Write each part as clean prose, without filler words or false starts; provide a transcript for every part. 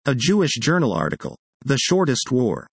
A Jewish Journal article. The Shortest War.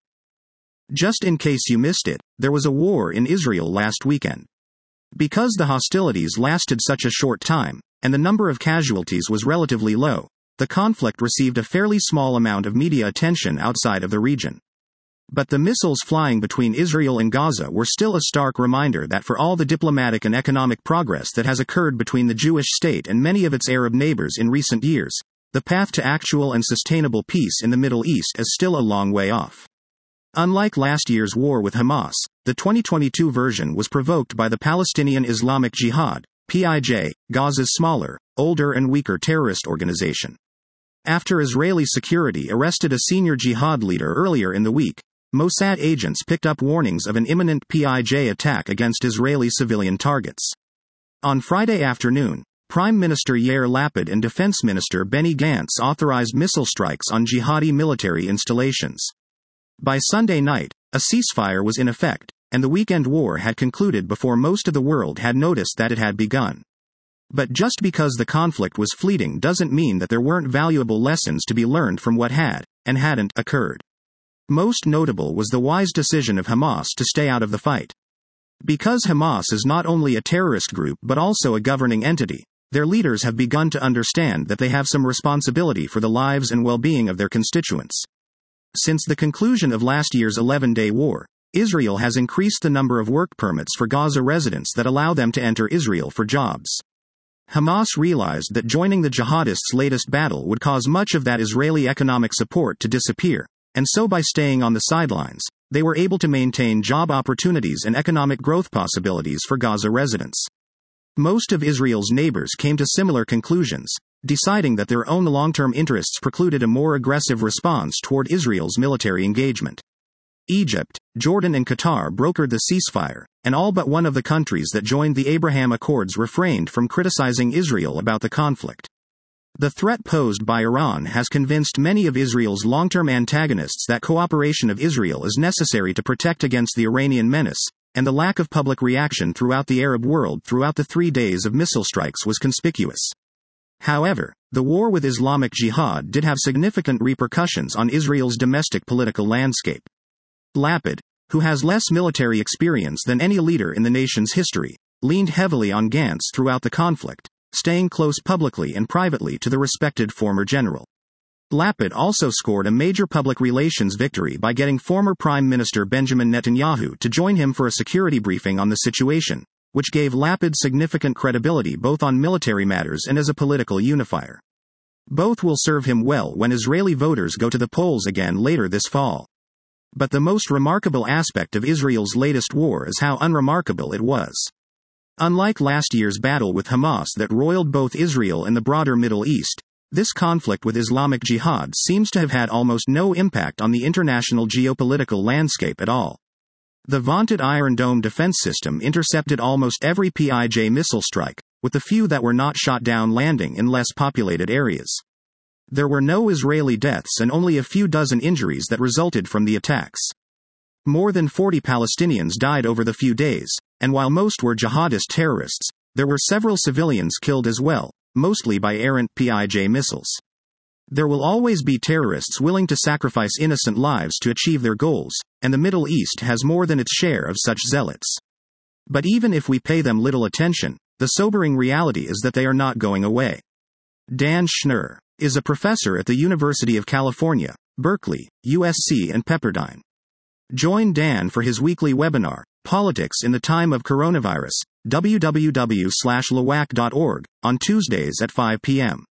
Just in case you missed it, there was a war in Israel last weekend. Because the hostilities lasted such a short time, and the number of casualties was relatively low, the conflict received a fairly small amount of media attention outside of the region. But the missiles flying between Israel and Gaza were still a stark reminder that for all the diplomatic and economic progress that has occurred between the Jewish state and many of its Arab neighbors in recent years, the path to actual and sustainable peace in the Middle East is still a long way off. Unlike last year's war with Hamas, the 2022 version was provoked by the Palestinian Islamic Jihad, PIJ, Gaza's smaller, older and weaker terrorist organization. After Israeli security arrested a senior jihad leader earlier in the week, Mossad agents picked up warnings of an imminent PIJ attack against Israeli civilian targets. On Friday afternoon, Prime Minister Yair Lapid and Defense Minister Benny Gantz authorized missile strikes on jihadi military installations. By Sunday night, a ceasefire was in effect, and the weekend war had concluded before most of the world had noticed that it had begun. But just because the conflict was fleeting doesn't mean that there weren't valuable lessons to be learned from what had, and hadn't, occurred. Most notable was the wise decision of Hamas to stay out of the fight. Because Hamas is not only a terrorist group but also a governing entity, their leaders have begun to understand that they have some responsibility for the lives and well-being of their constituents. Since the conclusion of last year's 11-day war, Israel has increased the number of work permits for Gaza residents that allow them to enter Israel for jobs. Hamas realized that joining the jihadists' latest battle would cause much of that Israeli economic support to disappear, and so by staying on the sidelines, they were able to maintain job opportunities and economic growth possibilities for Gaza residents. Most of Israel's neighbors came to similar conclusions, deciding that their own long-term interests precluded a more aggressive response toward Israel's military engagement. Egypt, Jordan and Qatar brokered the ceasefire, and all but one of the countries that joined the Abraham Accords refrained from criticizing Israel about the conflict. The threat posed by Iran has convinced many of Israel's long-term antagonists that cooperation of Israel is necessary to protect against the Iranian menace, and the lack of public reaction throughout the Arab world throughout the 3 days of missile strikes was conspicuous. However, the war with Islamic Jihad did have significant repercussions on Israel's domestic political landscape. Lapid, who has less military experience than any leader in the nation's history, leaned heavily on Gantz throughout the conflict, staying close publicly and privately to the respected former general. Lapid also scored a major public relations victory by getting former Prime Minister Benjamin Netanyahu to join him for a security briefing on the situation, which gave Lapid significant credibility both on military matters and as a political unifier. Both will serve him well when Israeli voters go to the polls again later this fall. But the most remarkable aspect of Israel's latest war is how unremarkable it was. Unlike last year's battle with Hamas that roiled both Israel and the broader Middle East, this conflict with Islamic Jihad seems to have had almost no impact on the international geopolitical landscape at all. The vaunted Iron Dome defense system intercepted almost every PIJ missile strike, with the few that were not shot down landing in less populated areas. There were no Israeli deaths and only a few dozen injuries that resulted from the attacks. More than 40 Palestinians died over the few days, and while most were jihadist terrorists, there were several civilians killed as well, mostly by errant PIJ missiles. There will always be terrorists willing to sacrifice innocent lives to achieve their goals, and the Middle East has more than its share of such zealots. But even if we pay them little attention, the sobering reality is that they are not going away. Dan Schnur is a professor at the University of California, Berkeley, USC and Pepperdine. Join Dan for his weekly webinar, Politics in the Time of Coronavirus, www.lwac.org, on Tuesdays at 5 p.m.